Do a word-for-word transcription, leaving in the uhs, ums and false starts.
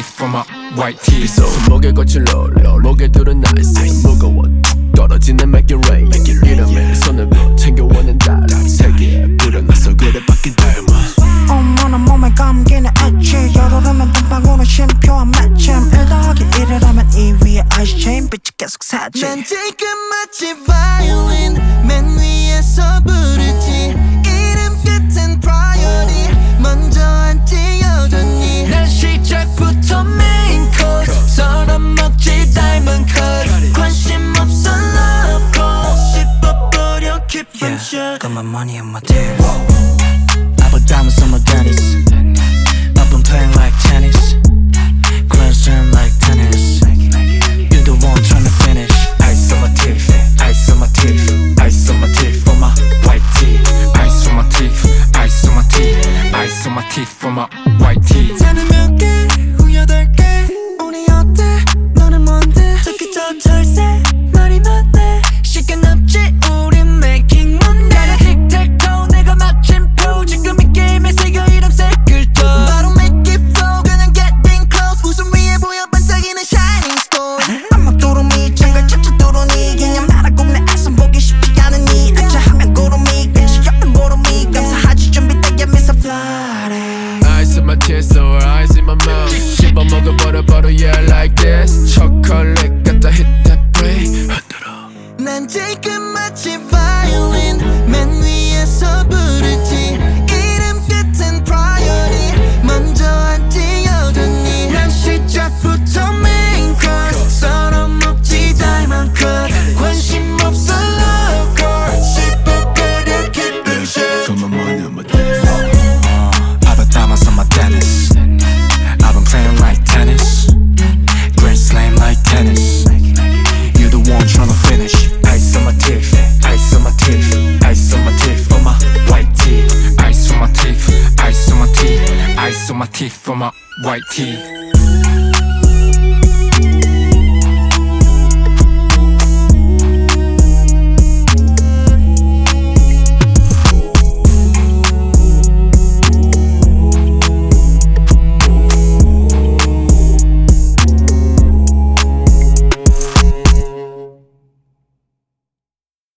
teeth on my white teeth. 손목에 거친 롤 목에 두른 아이스 무거워 떨어지는 make it rain 이름에 손을 그 챙겨오는 달 세계에 뿌려놔서 그래 바뀐 닮아 어머나 몸에 감기는 엣지 열오르면 땀방울은 쉼표한 마침 일 더하기 일을 하면 이 위에 아이스체인 빛이 계속 사지 난 지금 마치 바이올린 맨 위에서 부르지 이름 끝엔 priority 먼저 앉지 여전히 난 시작부터 메인 코스 서로 먹지 diamond cut 관심 없어 love call 씹어버려 깊은 shot Got my money on my tip I put diamonds on my panties I've been playing like tennis Grand slam like tennis You the one tryna finish Ice on my teeth, ice on my teeth, ice on my teeth on my white teeth. Ice on my teeth, ice on my teeth, ice on my teeth on my white teeth. 나는 몇 개, 후 여덟 개 우리 어때, 너는 뭔데 저기 저 철새, 말이 많네 시간 없지, 우린 making money 나는 tic-tac-toe, 내가 마침표 지금 이 게임에 새겨 이름 색을 떠 바로 make it flow, 그냥 getting close 웃음 위에 보여 반짝이는 shining stone 암막 도루미 장갈 찾아 도루니 그냥 나라 꼭내 애선 보기 쉽지 않으니 액자하면 고루미 끝이 없는 보루미 감사하지 준비되게 miss a flight Ice in my chest or ice in my mouth 씹어 먹어버려 버려 yeah like this 초콜릿 갖다 hit that break 흔들어 난 지금 마치 바이올린 맨 위에서 부르지 이름 끝엔 priority 먼저 앉지 여전히 난 시작부터 main course 서로 먹지 diamond cut 관심 없어 love call 씹어버려 깊은 shot Got my money on my teeth I've been diamonds on my tennis I've been playing like tennis Grand slam like tennis You the one tryna finish Ice on my teeth, ice on my teeth, ice on my teeth on my white teeth. Ice on my teeth, ice on my teeth, ice on my teeth on my white teeth.